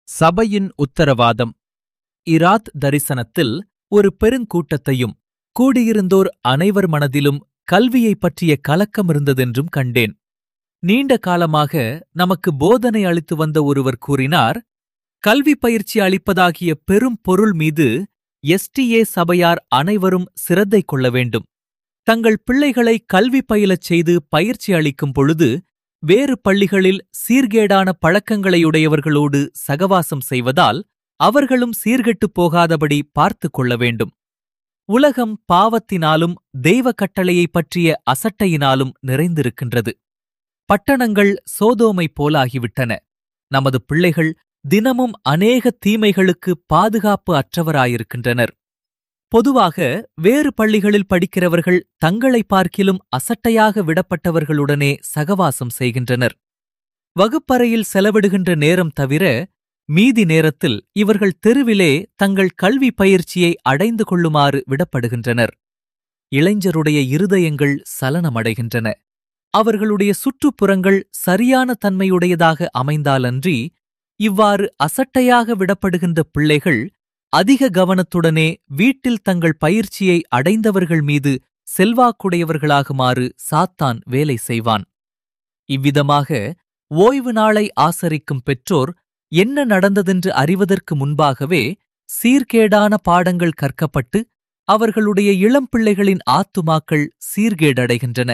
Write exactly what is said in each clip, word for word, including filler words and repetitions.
சபையின் உத்தரவாதம். இராத் தரிசனத்தில் ஒரு பெருங்கூட்டத்தையும் கூடியிருந்தோர் அனைவர் மனதிலும் கல்வியைப் பற்றிய கலக்கம் இருந்ததென்றும் கண்டேன். நீண்ட காலமாக நமக்கு போதனை அளித்து வந்த ஒருவர் கூறினார், கல்வி பயிற்சி அளிப்பதாகிய பெரும் பொருள் மீது எஸ்டிஏ சபையார் அனைவரும் சிரத்தை கொள்ள வேண்டும். தங்கள் பிள்ளைகளை கல்வி பயிலச் செய்து பயிற்சி அளிக்கும் பொழுது வேறு பள்ளிகளில் சீர்கேடான பழக்கங்களையுடையவர்களோடு சகவாசம் செய்வதால் அவர்களும் சீர்கெட்டுப் போகாதபடி பார்த்து கொள்ள வேண்டும். உலகம் பாவத்தினாலும் தெய்வ கட்டளையைப் பற்றிய அசட்டையினாலும் நிறைந்திருக்கின்றது. பட்டணங்கள் சோதோமைப் போலாகிவிட்டன. நமது பிள்ளைகள் தினமும் அநேக தீமைகளுக்கு பாதுகாப்பு அற்றவராயிருக்கின்றனர். பொதுவாக வேறு பள்ளிகளில் படிக்கிறவர்கள் தங்களை பார்க்கிலும் அசட்டையாக விடப்பட்டவர்களுடனே சகவாசம் செய்கின்றனர். வகுப்பறையில் செலவிடுகின்ற நேரம் தவிர மீதி நேரத்தில் இவர்கள் தெருவிலே தங்கள் கல்வி பயிற்சியை அடைந்து கொள்ளுமாறு விடப்படுகின்றனர். இளைஞருடைய இருதயங்கள் சலனமடைகின்றன. அவர்களுடைய சுற்றுப்புறங்கள் சரியான தன்மையுடையதாக அமைந்தாலன்றி இவ்வாறு அசட்டையாக விடப்படுகின்ற பிள்ளைகள் அதிக கவனத்துடனே வீட்டில் தங்கள் பயிற்சியை அடைந்தவர்கள் மீது செல்வாக்குடையவர்களாகுமாறு சாத்தான் வேலை செய்வான். இவ்விதமாக ஓய்வு நாளை ஆசரிக்கும் பெற்றோர் என்ன நடந்ததென்று அறிவதற்கு முன்பாகவே சீர்கேடான பாடங்கள் கற்கப்பட்டு அவர்களுடைய இளம் பிள்ளைகளின் ஆத்துமாக்கள் சீர்கேடடைகின்றன.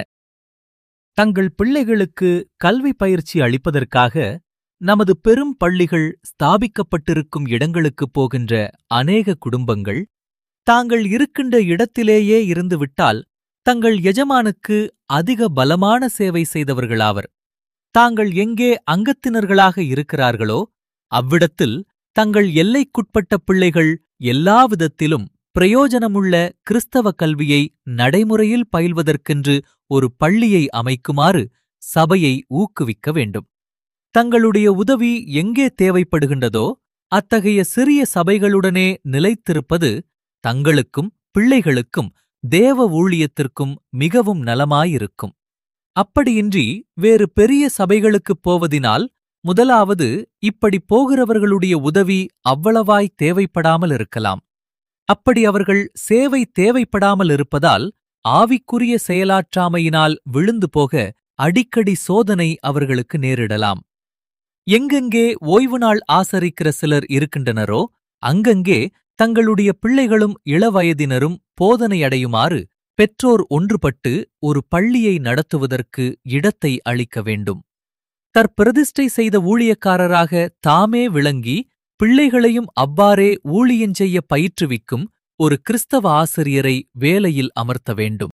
தங்கள் பிள்ளைகளுக்கு கல்வி பயிற்சி அளிப்பதற்காக நமது பெரும் பள்ளிகள் ஸ்தாபிக்கப்பட்டிருக்கும் இடங்களுக்குப் போகின்ற அநேக குடும்பங்கள் தாங்கள் இருக்கின்ற இடத்திலேயே இருந்துவிட்டால் தங்கள் எஜமானுக்கு அதிக பலமான சேவை செய்தவர்களாவர். தாங்கள் எங்கே அங்கத்தினர்களாக இருக்கிறார்களோ அவ்விடத்தில் தங்கள் எல்லைக்குட்பட்ட பிள்ளைகள் எல்லாவிதத்திலும் பிரயோஜனமுள்ள கிறிஸ்தவ கல்வியை நடைமுறையில் பயில்வதற்கென்று ஒரு பள்ளியை அமைக்குமாறு சபையை ஊக்குவிக்க வேண்டும். தங்களுடைய உதவி எங்கே தேவைப்படுகின்றதோ அத்தகைய சிறிய சபைகளுடனே நிலைத்திருப்பது தங்களுக்கும் பிள்ளைகளுக்கும் தேவ ஊழியத்திற்கும் மிகவும் நலமாயிருக்கும். அப்படியின்றி வேறு பெரிய சபைகளுக்குப் போவதினால் முதலாவது இப்படி போகிறவர்களுடைய உதவி அவ்வளவாய் தேவைப்படாமல் இருக்கலாம். அப்படி அவர்கள் சேவை தேவைப்படாமல் இருப்பதால் ஆவிக்குரிய செயலாற்றாமையினால் விழுந்து போக அடிக்கடி சோதனை அவர்களுக்கு நேரிடலாம். எங்கெங்கே ஓய்வு நாள் ஆசரிக்கிற சிலர் இருக்கின்றனரோ அங்கங்கே தங்களுடைய பிள்ளைகளும் இளவயதினரும் போதனையடையுமாறு பெற்றோர் ஒன்றுபட்டு ஒரு பள்ளியை நடத்துவதற்கு இடத்தை அளிக்க வேண்டும். தற்பிரதிஷ்டை செய்த ஊழியக்காரராக தாமே விளங்கி பிள்ளைகளையும் அவ்வாறே ஊழியஞ்செய்ய பயிற்றுவிக்கும் ஒரு கிறிஸ்தவ ஆசிரியரை வேலையில் அமர்த்த வேண்டும்.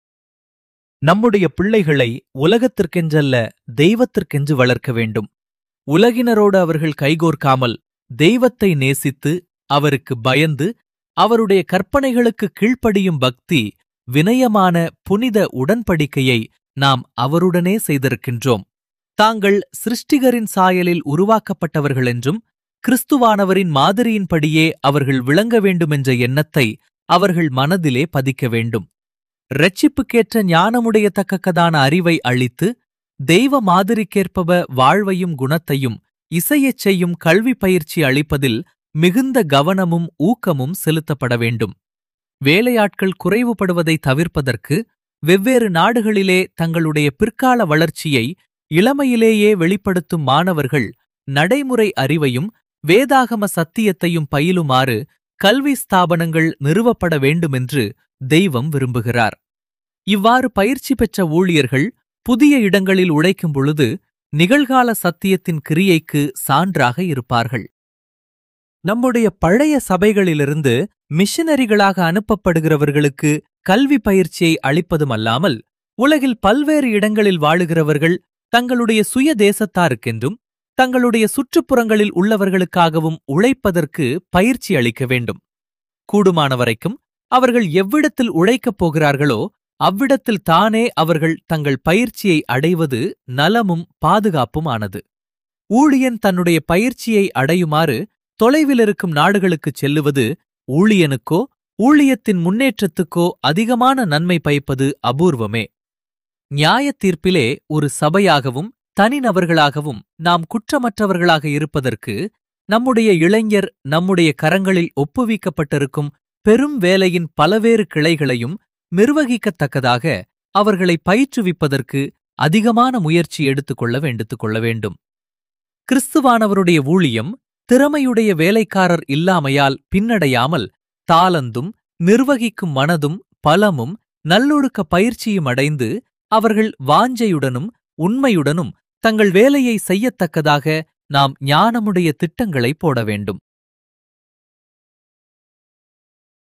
நம்முடைய பிள்ளைகளை உலகத்திற்கென்றல்ல தெய்வத்திற்கென்று வளர்க்க வேண்டும். உலகினரோடு அவர்கள் கைகோர்க்காமல் தெய்வத்தை நேசித்து அவருக்கு பயந்து அவருடைய கற்பனைகளுக்கு கீழ்ப்படியும் பக்தி வினயமான புனித உடன்படிக்கையை நாம் அவருடனே செய்திருக்கின்றோம். தாங்கள் சிருஷ்டிகரின் சாயலில் உருவாக்கப்பட்டவர்களென்றும் கிறிஸ்துவானவரின் மாதிரியின்படியே அவர்கள் விளங்க வேண்டுமென்ற எண்ணத்தை அவர்கள் மனதிலே பதிக்க வேண்டும். இரட்சிப்புக்கேற்ற ஞானமுடைய தக்கக்கதான அறிவை அளித்து தெய்வ மாதிரிக்கேற்பவ வாழ்வையும் குணத்தையும் இசையச் செய்யும் கல்வி பயிற்சி அளிப்பதில் மிகுந்த கவனமும் ஊக்கமும் செலுத்தப்பட வேண்டும். வேலையாட்கள் குறைவுபடுவதை தவிர்ப்பதற்கு வெவ்வேறு நாடுகளிலே தங்களுடைய பிற்கால வளர்ச்சியை இளமையிலேயே வெளிப்படுத்தும் மாணவர்கள் நடைமுறை அறிவையும் வேதாகம சத்தியத்தையும் பயிலுமாறு கல்வி ஸ்தாபனங்கள் நிறுவப்பட வேண்டுமென்று தெய்வம் விரும்புகிறார். இவ்வாறு பயிற்சி பெற்ற ஊழியர்கள் புதிய இடங்களில் உழைக்கும் பொழுது நிகழ்கால சத்தியத்தின் கிரியைக்கு சான்றாக இருப்பார்கள். நம்முடைய பழைய சபைகளிலிருந்து மிஷனரிகளாக அனுப்பப்படுகிறவர்களுக்கு கல்வி பயிற்சியை அளிப்பதுமல்லாமல் உலகில் பல்வேறு இடங்களில் வாழுகிறவர்கள் தங்களுடைய சுய தேசத்தாருக்கென்றும் தங்களுடைய சுற்றுப்புறங்களில் உள்ளவர்களுக்காகவும் உழைப்பதற்கு பயிற்சி அளிக்க வேண்டும். கூடுமானவரைக்கும் அவர்கள் எவ்விடத்தில் உழைக்கப் போகிறார்களோ அவ்விடத்தில் தானே அவர்கள் தங்கள் பயிற்சியை அடைவது நலமும் பாதுகாப்புமானது. ஊழியன் தன்னுடைய பயிற்சியை அடையுமாறு தொலைவிலிருக்கும் நாடுகளுக்குச் செல்லுவது ஊழியனுக்கோ ஊழியத்தின் முன்னேற்றத்துக்கோ அதிகமான நன்மை பயப்பது அபூர்வமே. நியாயத் தீர்ப்பிலே ஒரு சபையாகவும் தனிநபர்களாகவும் நாம் குற்றமற்றவர்களாக இருப்பதற்கு நம்முடைய இளைஞர் நம்முடைய கரங்களில் ஒப்புவிக்கப்பட்டிருக்கும் பெரும் வேலையின் பலவேறு கிளைகளையும் நிர்வகிக்கத்தக்கதாக அவர்களை பயிற்றுவிப்பதற்கு அதிகமான முயற்சி எடுத்துக்கொள்ள வேண்டித்துக் கொள்ள வேண்டும். கிறிஸ்துவானவருடைய ஊழியம் திறமையுடைய வேலைக்காரர் இல்லாமையால் பின்னடையாமல் தாளந்தும் நிர்வகிக்கும் மனதும் பலமும் நல்லொழுக்க பயிற்சியும் அடைந்து அவர்கள் வாஞ்சையுடனும் உண்மையுடனும் தங்கள் வேலையை செய்யத்தக்கதாக நாம் ஞானமுடைய திட்டங்களை போட வேண்டும்.